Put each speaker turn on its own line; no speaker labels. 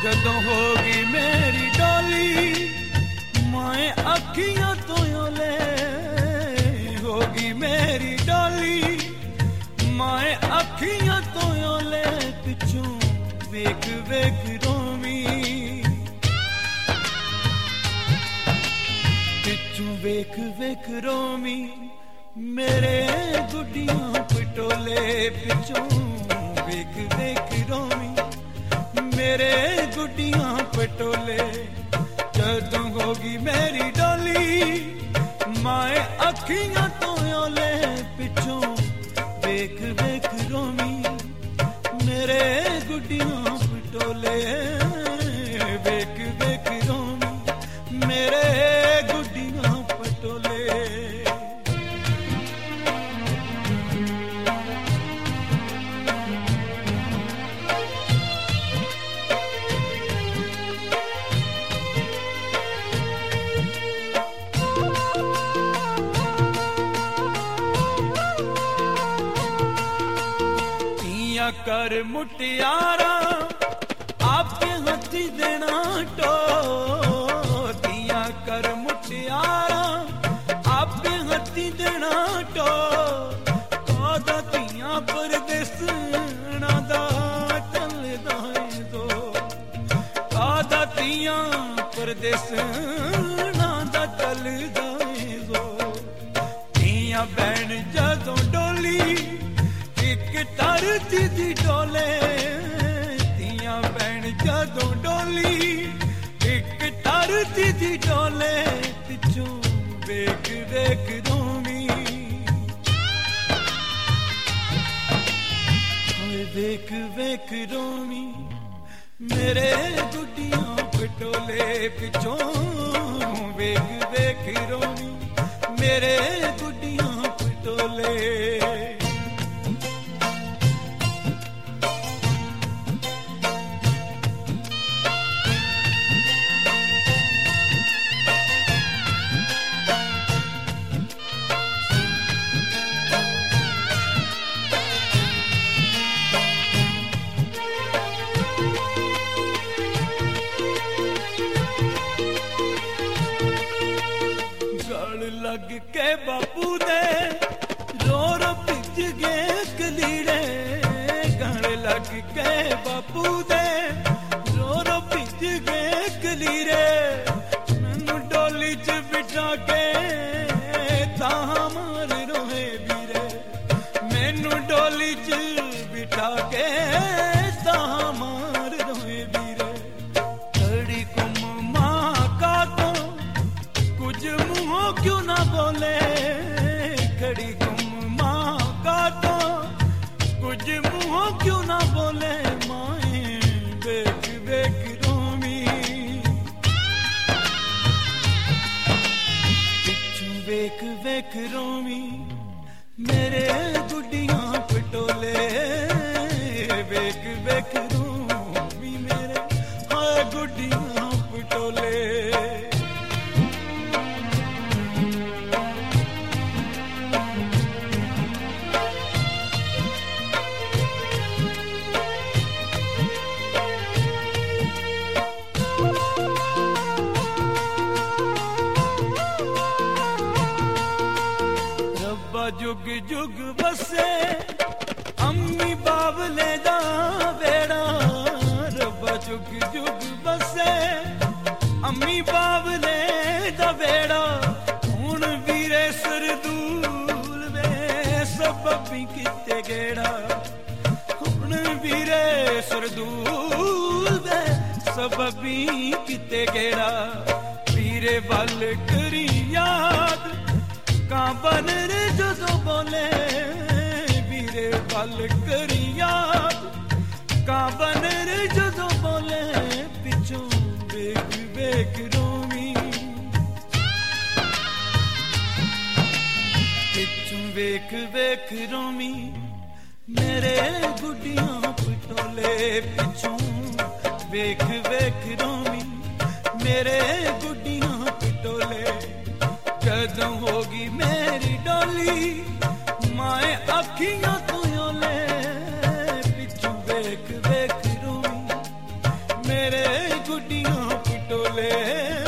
जदों होगी मेरी डोली माए अखियां तो ओले होगी मेरी डोली माए अखियां तो ओले पिछों वेख वेख रोमी पिछों वेख वेख रोमी मेरे गुड्डियां पटोले पिछों वेख वेख रोमी मेरे गुड्डियां पटोले जदों होगी मेरी डोली माए अखियां तो ओले पिछों वेख वेख रोमी मेरे गुड्डियां पटोले वेख वेख रोमी मेरे गुड्डियां पटोले कर मुटियारा आपके हथी देना टो दिया कर मुटियारा आपके हथी देना टो कादा तिया परदेसना दा चलदा है दो कादा तिया परदेसना दा चलदा है दो तिया बैन जदों डोली तरती दी डोले तिया बैन जदों डोली एक तरती दी डोले पिछों वेख वेख रोमी वेख वेख रोमी मेरे गुड्डियां पटोले पिछों वेख वेख रोमी मेरे गुड्डियां पटोले लग के बापू दे रो रो भिज गए कलीरे गण लग के बापू दे रो रो भिज गए कलीरे मैनू डोली च बिठा के तां मार रोए बीरे मैनू डोली च बिठा के तां मार रोए बीरे खड़ी कुम मां का तो कुछ मुंहों क्यों ना बोले खड़ी गुम माँ का तो कुछ मुंहों क्यों ना बोले माए वेख वेख रोमी पिछू वेख वेख रोमी मेरे गुड्डियां पटोले वेख वेख रोमी मेरे हाय गुड्डियां पटोले जुग जुग बसे अम्मी बाबले दा बेड़ा रब्बा जुग जुग बसे अम्मी बाबले दा बेड़ा हुण वीरे सरदूल वे सबबी किते गेड़ा हुण वीरे सरदूल वे सबबी किते गेड़ा वीरे वल करी याद कांबन रे जदों बोले वीरे वल करी याद कांबन रे जदों बोले पिछों वेख वेख रोमी पिछों वेख वेख रोमी मेरे गुड्डियां पटोले पिछों वेख वेख रोमी मेरे गुड्डियां पटोले जदों होगी मेरी डोली माए अखियां तो ओले पिछू वेख वेख रोमी मेरे गुड्डियां पटोले